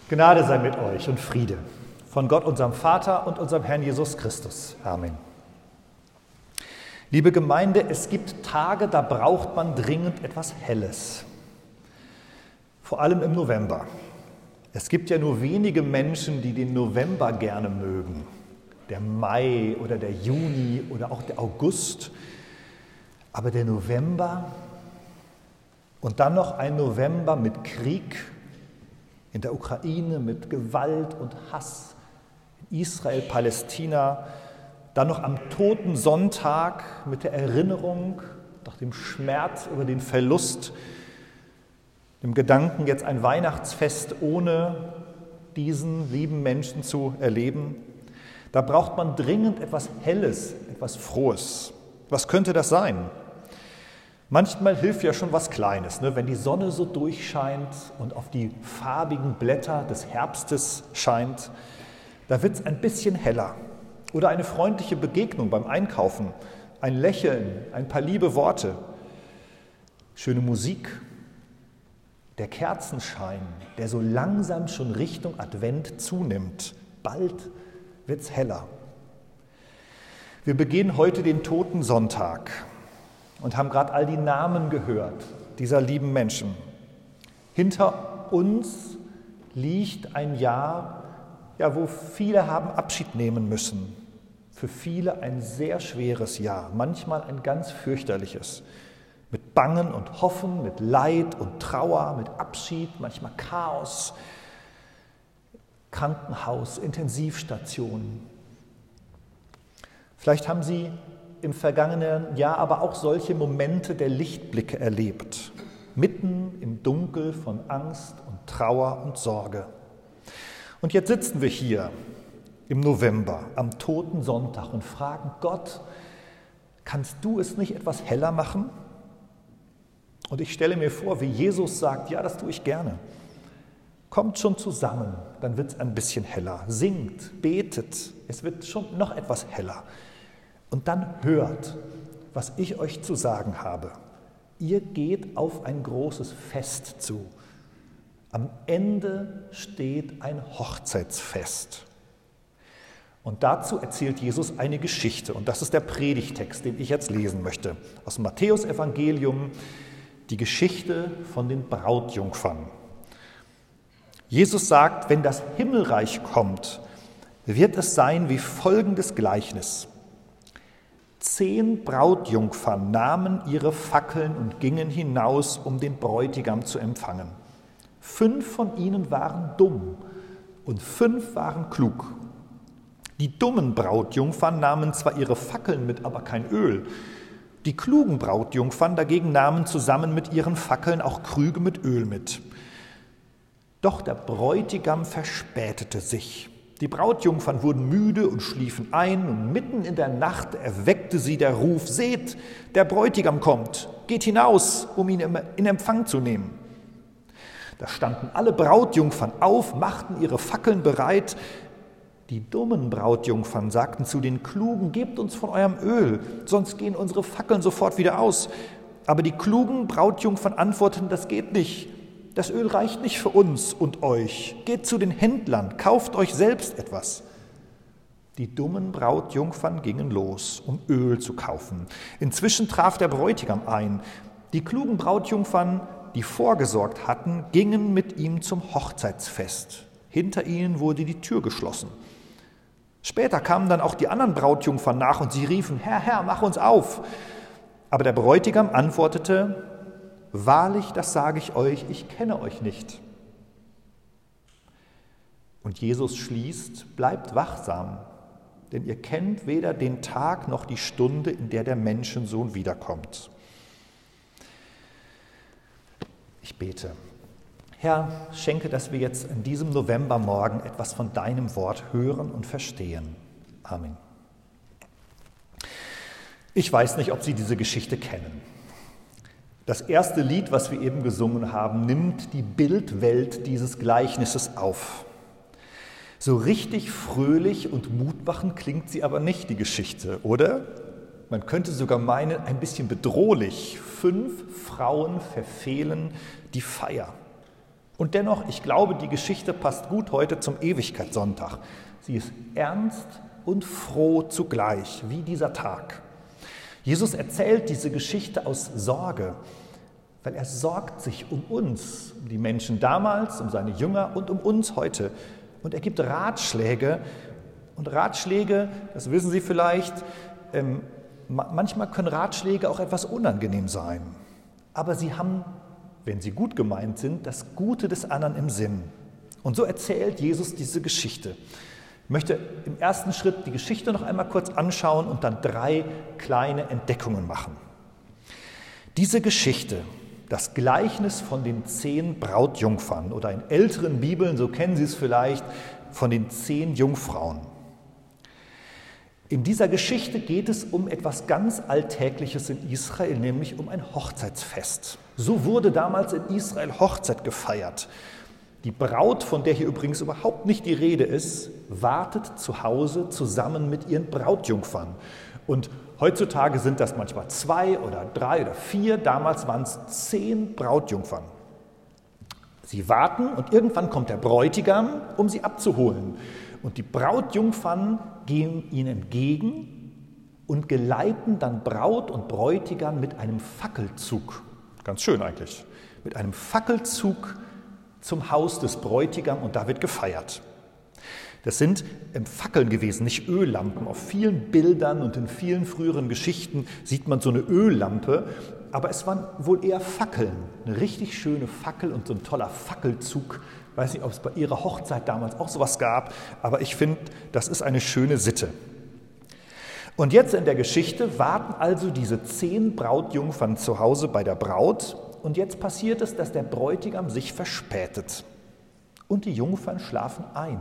Gnade sei mit euch und Friede von Gott, unserem Vater und unserem Herrn Jesus Christus. Amen. Liebe Gemeinde, es gibt Tage, da braucht man dringend etwas Helles. Vor allem im November. Es gibt ja nur wenige Menschen, die den November gerne mögen. Der Mai oder der Juni oder auch der August. Aber der November und dann noch ein November mit Krieg in der Ukraine, mit Gewalt und Hass in Israel, Palästina, dann noch am Totensonntag mit der Erinnerung, nach dem Schmerz über den Verlust, dem Gedanken, jetzt ein Weihnachtsfest ohne diesen lieben Menschen zu erleben. Da braucht man dringend etwas Helles, etwas Frohes. Was könnte das sein? Manchmal hilft ja schon was Kleines, ne? Wenn die Sonne so durchscheint und auf die farbigen Blätter des Herbstes scheint, da wird es ein bisschen heller. Oder eine freundliche Begegnung beim Einkaufen, ein Lächeln, ein paar liebe Worte, schöne Musik, der Kerzenschein, der so langsam schon Richtung Advent zunimmt. Bald wird es heller. Wir begehen heute den Totensonntag und haben gerade all die Namen gehört dieser lieben Menschen. Hinter uns liegt ein Jahr, wo viele haben Abschied nehmen müssen. Für viele ein sehr schweres Jahr, manchmal ein ganz fürchterliches. Mit Bangen und Hoffen, mit Leid und Trauer, mit Abschied, manchmal Chaos, Krankenhaus, Intensivstationen. Vielleicht haben Sie im vergangenen Jahr aber auch solche Momente der Lichtblicke erlebt, mitten im Dunkel von Angst und Trauer und Sorge. Und jetzt sitzen wir hier im November am Totensonntag und fragen Gott, kannst du es nicht etwas heller machen? Und ich stelle mir vor, wie Jesus sagt, ja, das tue ich gerne. Kommt schon zusammen, dann wird es ein bisschen heller. Singt, betet, es wird schon noch etwas heller. Und dann hört, was ich euch zu sagen habe. Ihr geht auf ein großes Fest zu. Am Ende steht ein Hochzeitsfest. Und dazu erzählt Jesus eine Geschichte. Und das ist der Predigtext, den ich jetzt lesen möchte. Aus dem Matthäusevangelium, die Geschichte von den Brautjungfern. Jesus sagt, wenn das Himmelreich kommt, wird es sein wie folgendes Gleichnis. 10 Brautjungfern nahmen ihre Fackeln und gingen hinaus, um den Bräutigam zu empfangen. 5 von ihnen waren dumm und 5 waren klug. Die dummen Brautjungfern nahmen zwar ihre Fackeln mit, aber kein Öl. Die klugen Brautjungfern dagegen nahmen zusammen mit ihren Fackeln auch Krüge mit Öl mit. Doch der Bräutigam verspätete sich. Die Brautjungfern wurden müde und schliefen ein, und mitten in der Nacht erweckte sie der Ruf: Seht, der Bräutigam kommt, geht hinaus, um ihn in Empfang zu nehmen. Da standen alle Brautjungfern auf, machten ihre Fackeln bereit. Die dummen Brautjungfern sagten zu den Klugen: Gebt uns von eurem Öl, sonst gehen unsere Fackeln sofort wieder aus. Aber die klugen Brautjungfern antworteten: Das geht nicht. Das Öl reicht nicht für uns und euch. Geht zu den Händlern, kauft euch selbst etwas. Die dummen Brautjungfern gingen los, um Öl zu kaufen. Inzwischen traf der Bräutigam ein. Die klugen Brautjungfern, die vorgesorgt hatten, gingen mit ihm zum Hochzeitsfest. Hinter ihnen wurde die Tür geschlossen. Später kamen dann auch die anderen Brautjungfern nach und sie riefen: Herr, Herr, mach uns auf. Aber der Bräutigam antwortete: Wahrlich, das sage ich euch, ich kenne euch nicht. Und Jesus schließt: Bleibt wachsam, denn ihr kennt weder den Tag noch die Stunde, in der der Menschensohn wiederkommt. Ich bete. Herr, schenke, dass wir jetzt in diesem Novembermorgen etwas von deinem Wort hören und verstehen. Amen. Ich weiß nicht, ob Sie diese Geschichte kennen. Das erste Lied, was wir eben gesungen haben, nimmt die Bildwelt dieses Gleichnisses auf. So richtig fröhlich und mutmachend klingt sie aber nicht, die Geschichte, oder? Man könnte sogar meinen, ein bisschen bedrohlich. 5 Frauen verfehlen die Feier. Und dennoch, ich glaube, die Geschichte passt gut heute zum Ewigkeitssonntag. Sie ist ernst und froh zugleich, wie dieser Tag. Jesus erzählt diese Geschichte aus Sorge, weil er sorgt sich um uns, um die Menschen damals, um seine Jünger und um uns heute. Und er gibt Ratschläge. Und Ratschläge, das wissen Sie vielleicht, manchmal können Ratschläge auch etwas unangenehm sein. Aber sie haben, wenn sie gut gemeint sind, das Gute des anderen im Sinn. Und so erzählt Jesus diese Geschichte. Ich möchte im ersten Schritt die Geschichte noch einmal kurz anschauen und dann 3 kleine Entdeckungen machen. Diese Geschichte, das Gleichnis von den 10 Brautjungfern oder in älteren Bibeln, so kennen Sie es vielleicht, von den 10 Jungfrauen. In dieser Geschichte geht es um etwas ganz Alltägliches in Israel, nämlich um ein Hochzeitsfest. So wurde damals in Israel Hochzeit gefeiert. Die Braut, von der hier übrigens überhaupt nicht die Rede ist, wartet zu Hause zusammen mit ihren Brautjungfern. Und heutzutage sind das manchmal 2 oder 3 oder 4, damals waren es 10 Brautjungfern. Sie warten und irgendwann kommt der Bräutigam, um sie abzuholen. Und die Brautjungfern gehen ihnen entgegen und geleiten dann Braut und Bräutigam mit einem Fackelzug. Ganz schön eigentlich. Mit einem Fackelzug zum Haus des Bräutigams und da wird gefeiert. Das sind Fackeln gewesen, nicht Öllampen. Auf vielen Bildern und in vielen früheren Geschichten sieht man so eine Öllampe, aber es waren wohl eher Fackeln. Eine richtig schöne Fackel und so ein toller Fackelzug. Ich weiß nicht, ob es bei ihrer Hochzeit damals auch sowas gab, aber ich finde, das ist eine schöne Sitte. Und jetzt in der Geschichte warten also diese 10 Brautjungfern zu Hause bei der Braut. Und jetzt passiert es, dass der Bräutigam sich verspätet und die Jungfern schlafen ein.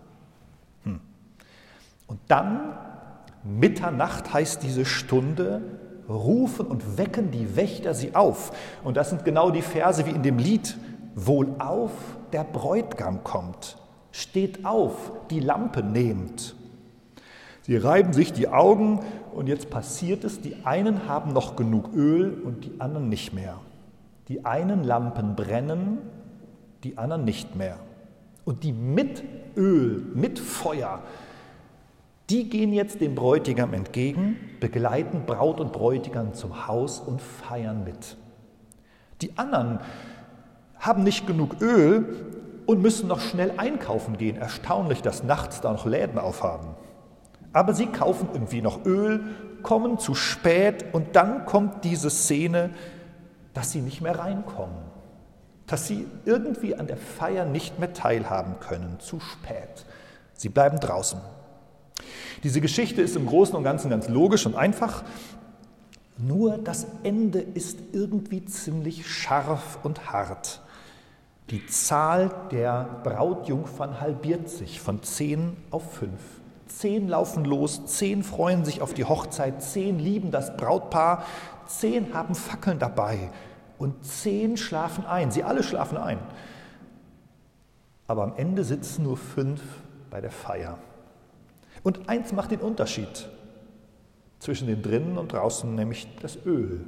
Und dann, Mitternacht heißt diese Stunde, rufen und wecken die Wächter sie auf. Und das sind genau die Verse wie in dem Lied. Wohlauf, der Bräutigam kommt, steht auf, die Lampe nehmt. Sie reiben sich die Augen und jetzt passiert es, die einen haben noch genug Öl und die anderen nicht mehr. Die einen Lampen brennen, die anderen nicht mehr. Und die mit Öl, mit Feuer, die gehen jetzt dem Bräutigam entgegen, begleiten Braut und Bräutigam zum Haus und feiern mit. Die anderen haben nicht genug Öl und müssen noch schnell einkaufen gehen. Erstaunlich, dass nachts da noch Läden aufhaben. Aber sie kaufen irgendwie noch Öl, kommen zu spät und dann kommt diese Szene, dass sie nicht mehr reinkommen, dass sie irgendwie an der Feier nicht mehr teilhaben können, zu spät. Sie bleiben draußen. Diese Geschichte ist im Großen und Ganzen ganz logisch und einfach, nur das Ende ist irgendwie ziemlich scharf und hart. Die Zahl der Brautjungfern halbiert sich von 10 auf 5. 10 laufen los, 10 freuen sich auf die Hochzeit, 10 lieben das Brautpaar, 10 haben Fackeln dabei und 10 schlafen ein. Sie alle schlafen ein. Aber am Ende sitzen nur 5 bei der Feier. Und eins macht den Unterschied zwischen den drinnen und draußen, nämlich das Öl.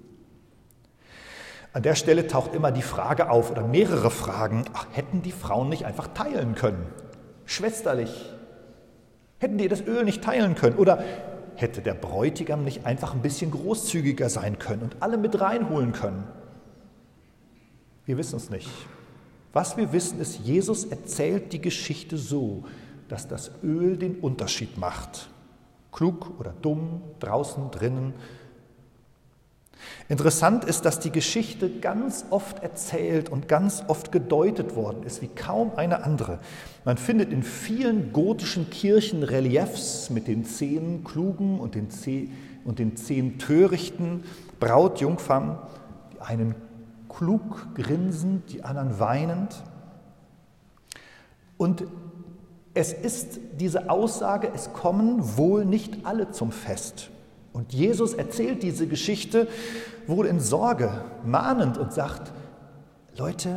An der Stelle taucht immer die Frage auf, oder mehrere Fragen, hätten die Frauen nicht einfach teilen können? Schwesterlich. Hätten die das Öl nicht teilen können? Oder hätte der Bräutigam nicht einfach ein bisschen großzügiger sein können und alle mit reinholen können? Wir wissen es nicht. Was wir wissen ist, Jesus erzählt die Geschichte so, dass das Öl den Unterschied macht. Klug oder dumm, draußen, drinnen. Interessant ist, dass die Geschichte ganz oft erzählt und ganz oft gedeutet worden ist, wie kaum eine andere. Man findet in vielen gotischen Kirchen Reliefs mit den 10 Klugen und den 10 Törichten, Brautjungfern, die einen klug grinsend, die anderen weinend. Und es ist diese Aussage, es kommen wohl nicht alle zum Fest. Und Jesus erzählt diese Geschichte wohl in Sorge, mahnend und sagt, Leute,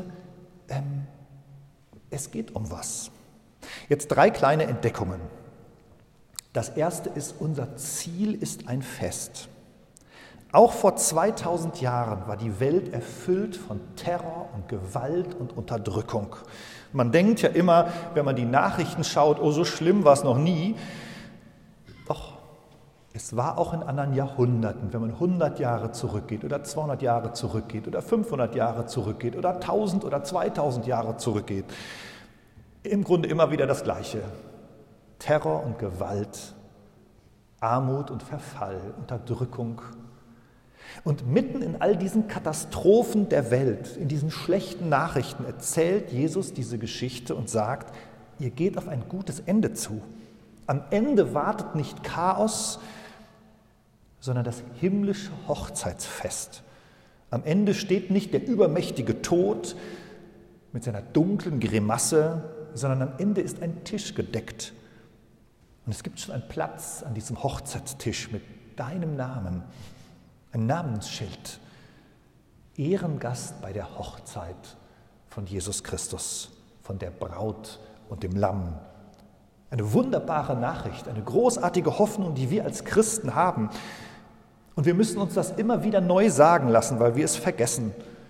es geht um was. Jetzt 3 kleine Entdeckungen. Das erste ist, unser Ziel ist ein Fest. Auch vor 2000 Jahren war die Welt erfüllt von Terror und Gewalt und Unterdrückung. Man denkt ja immer, wenn man die Nachrichten schaut, oh, so schlimm war es noch nie. Doch, es war auch in anderen Jahrhunderten, wenn man 100 Jahre zurückgeht oder 200 Jahre zurückgeht oder 500 Jahre zurückgeht oder 1000 oder 2000 Jahre zurückgeht. Im Grunde immer wieder das Gleiche. Terror und Gewalt, Armut und Verfall, Unterdrückung. Und mitten in all diesen Katastrophen der Welt, in diesen schlechten Nachrichten, erzählt Jesus diese Geschichte und sagt, ihr geht auf ein gutes Ende zu. Am Ende wartet nicht Chaos, sondern das himmlische Hochzeitsfest. Am Ende steht nicht der übermächtige Tod mit seiner dunklen Grimasse, sondern am Ende ist ein Tisch gedeckt. Und es gibt schon einen Platz an diesem Hochzeitstisch mit deinem Namen. Ein Namensschild, Ehrengast bei der Hochzeit von Jesus Christus, von der Braut und dem Lamm. Eine wunderbare Nachricht, eine großartige Hoffnung, die wir als Christen haben. Und wir müssen uns das immer wieder neu sagen lassen, weil wir es vergessen.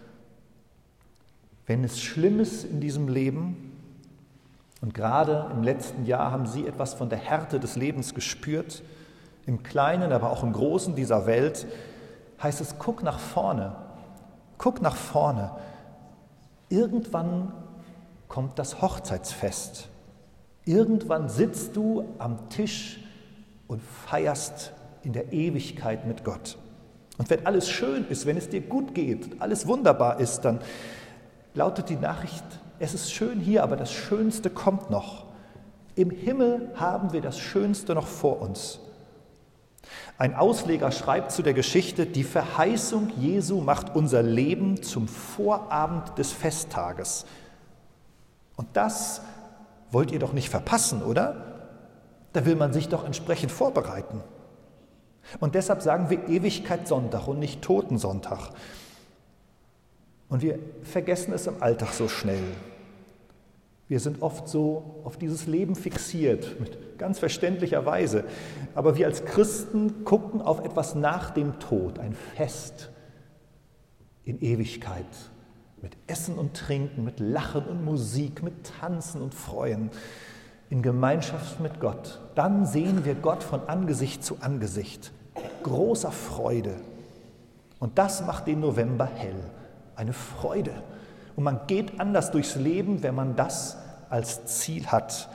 Wenn es schlimm ist in diesem Leben, und gerade im letzten Jahr haben Sie etwas von der Härte des Lebens gespürt, im Kleinen, aber auch im Großen dieser Welt, heißt es, guck nach vorne, guck nach vorne. Irgendwann kommt das Hochzeitsfest. Irgendwann sitzt du am Tisch und feierst in der Ewigkeit mit Gott. Und wenn alles schön ist, wenn es dir gut geht, alles wunderbar ist, dann lautet die Nachricht, es ist schön hier, aber das Schönste kommt noch. Im Himmel haben wir das Schönste noch vor uns. Ein Ausleger schreibt zu der Geschichte, die Verheißung Jesu macht unser Leben zum Vorabend des Festtages. Und das wollt ihr doch nicht verpassen, oder? Da will man sich doch entsprechend vorbereiten. Und deshalb sagen wir Ewigkeitssonntag und nicht Totensonntag. Und wir vergessen es im Alltag so schnell. Wir sind oft so auf dieses Leben fixiert, mit ganz verständlicher Weise. Aber wir als Christen gucken auf etwas nach dem Tod, ein Fest in Ewigkeit, mit Essen und Trinken, mit Lachen und Musik, mit Tanzen und Freuen, in Gemeinschaft mit Gott. Dann sehen wir Gott von Angesicht zu Angesicht, mit großer Freude. Und das macht den November hell, eine Freude. Und man geht anders durchs Leben, wenn man das als Ziel hat.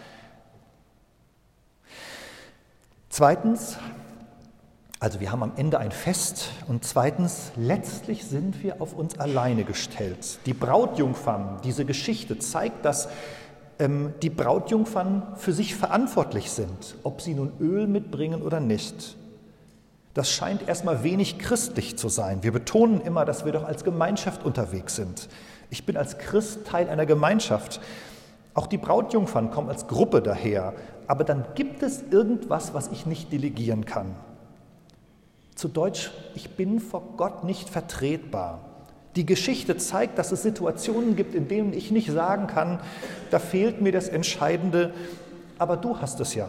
Zweitens, also wir haben am Ende ein Fest. Und zweitens, letztlich sind wir auf uns alleine gestellt. Die Brautjungfern, diese Geschichte zeigt, dass die Brautjungfern für sich verantwortlich sind, ob sie nun Öl mitbringen oder nicht. Das scheint erstmal wenig christlich zu sein. Wir betonen immer, dass wir doch als Gemeinschaft unterwegs sind. Ich bin als Christ Teil einer Gemeinschaft. Auch die Brautjungfern kommen als Gruppe daher. Aber dann gibt es irgendwas, was ich nicht delegieren kann. Zu Deutsch, ich bin vor Gott nicht vertretbar. Die Geschichte zeigt, dass es Situationen gibt, in denen ich nicht sagen kann, da fehlt mir das Entscheidende, aber du hast es ja.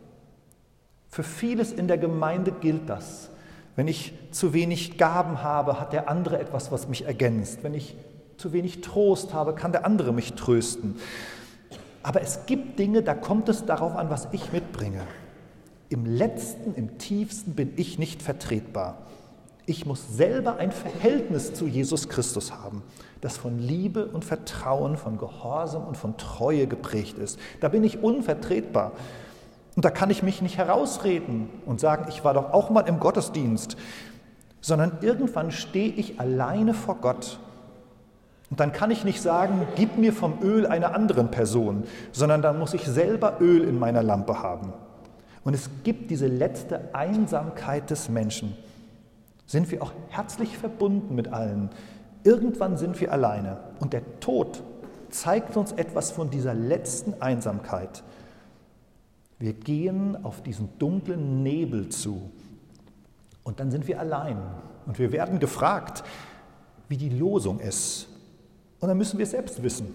Für vieles in der Gemeinde gilt das. Wenn ich zu wenig Gaben habe, hat der andere etwas, was mich ergänzt. Wenn ich zu wenig Trost habe, kann der andere mich trösten. Aber es gibt Dinge, da kommt es darauf an, was ich mitbringe. Im Letzten, im Tiefsten bin ich nicht vertretbar. Ich muss selber ein Verhältnis zu Jesus Christus haben, das von Liebe und Vertrauen, von Gehorsam und von Treue geprägt ist. Da bin ich unvertretbar. Und da kann ich mich nicht herausreden und sagen, ich war doch auch mal im Gottesdienst, sondern irgendwann stehe ich alleine vor Gott. Und dann kann ich nicht sagen, gib mir vom Öl einer anderen Person, sondern dann muss ich selber Öl in meiner Lampe haben. Und es gibt diese letzte Einsamkeit des Menschen. Sind wir auch herzlich verbunden mit allen. Irgendwann sind wir alleine. Und der Tod zeigt uns etwas von dieser letzten Einsamkeit. Wir gehen auf diesen dunklen Nebel zu und dann sind wir allein und wir werden gefragt, wie die Losung ist. Und dann müssen wir es selbst wissen.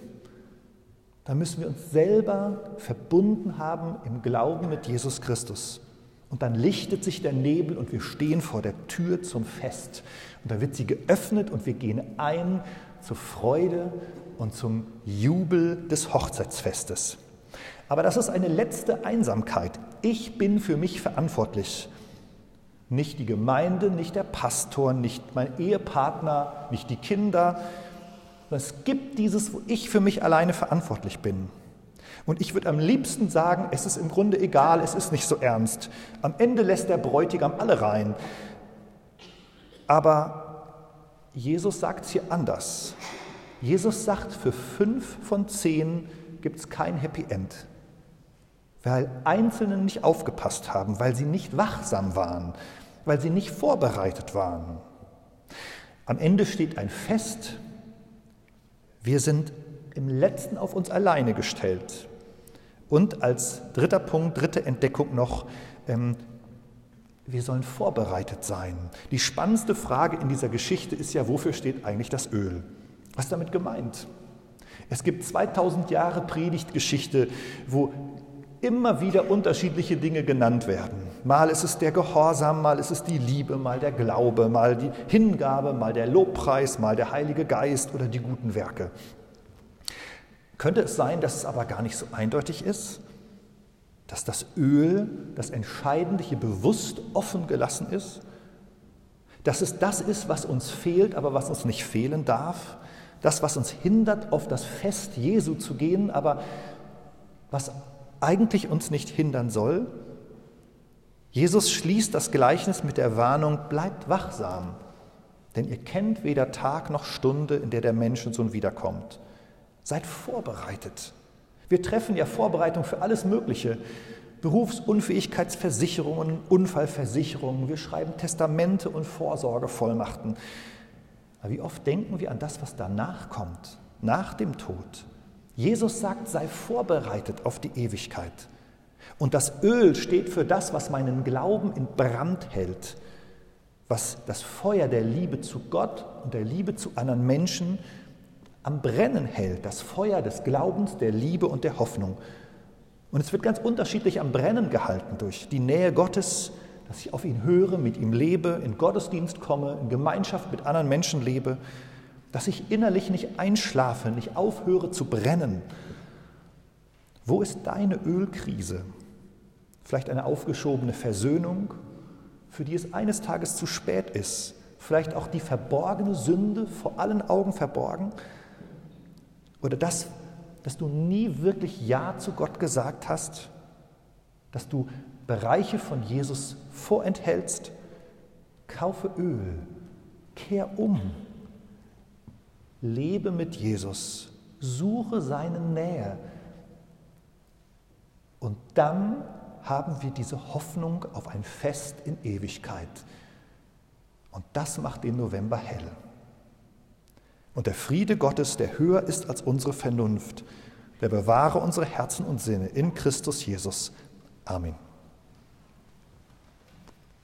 Dann müssen wir uns selber verbunden haben im Glauben mit Jesus Christus. Und dann lichtet sich der Nebel und wir stehen vor der Tür zum Fest. Und da wird sie geöffnet und wir gehen ein zur Freude und zum Jubel des Hochzeitsfestes. Aber das ist eine letzte Einsamkeit. Ich bin für mich verantwortlich. Nicht die Gemeinde, nicht der Pastor, nicht mein Ehepartner, nicht die Kinder. Es gibt dieses, wo ich für mich alleine verantwortlich bin. Und ich würde am liebsten sagen, es ist im Grunde egal, es ist nicht so ernst. Am Ende lässt der Bräutigam alle rein. Aber Jesus sagt es hier anders. Jesus sagt, für 5 von 10 gibt es kein Happy End. Weil Einzelne nicht aufgepasst haben, weil sie nicht wachsam waren, weil sie nicht vorbereitet waren. Am Ende steht ein Fest. Wir sind im Letzten auf uns alleine gestellt. Und als dritter Punkt, dritte Entdeckung noch, wir sollen vorbereitet sein. Die spannendste Frage in dieser Geschichte ist ja, wofür steht eigentlich das Öl? Was ist damit gemeint? Es gibt 2000 Jahre Predigtgeschichte, wo immer wieder unterschiedliche Dinge genannt werden. Mal ist es der Gehorsam, mal ist es die Liebe, mal der Glaube, mal die Hingabe, mal der Lobpreis, mal der Heilige Geist oder die guten Werke. Könnte es sein, dass es aber gar nicht so eindeutig ist, dass das Öl, das Entscheidende, hier bewusst offen gelassen ist, dass es das ist, was uns fehlt, aber was uns nicht fehlen darf, das, was uns hindert, auf das Fest Jesu zu gehen, aber was eigentlich uns nicht hindern soll? Jesus schließt das Gleichnis mit der Warnung, bleibt wachsam, denn ihr kennt weder Tag noch Stunde, in der der Menschensohn wiederkommt. Seid vorbereitet. Wir treffen ja Vorbereitung für alles Mögliche. Berufsunfähigkeitsversicherungen, Unfallversicherungen, wir schreiben Testamente und Vorsorgevollmachten. Aber wie oft denken wir an das, was danach kommt, nach dem Tod? Jesus sagt, sei vorbereitet auf die Ewigkeit. Und das Öl steht für das, was meinen Glauben in Brand hält, was das Feuer der Liebe zu Gott und der Liebe zu anderen Menschen am Brennen hält, das Feuer des Glaubens, der Liebe und der Hoffnung. Und es wird ganz unterschiedlich am Brennen gehalten durch die Nähe Gottes, dass ich auf ihn höre, mit ihm lebe, in Gottesdienst komme, in Gemeinschaft mit anderen Menschen lebe, dass ich innerlich nicht einschlafe, nicht aufhöre zu brennen. Wo ist deine Ölkrise? Vielleicht eine aufgeschobene Versöhnung, für die es eines Tages zu spät ist. Vielleicht auch die verborgene Sünde, vor allen Augen verborgen. Oder das, dass du nie wirklich Ja zu Gott gesagt hast, dass du Bereiche von Jesus vorenthältst. Kaufe Öl, kehr um, lebe mit Jesus, suche seine Nähe. Und dann haben wir diese Hoffnung auf ein Fest in Ewigkeit. Und das macht den November hell. Und der Friede Gottes, der höher ist als unsere Vernunft, der bewahre unsere Herzen und Sinne in Christus Jesus. Amen.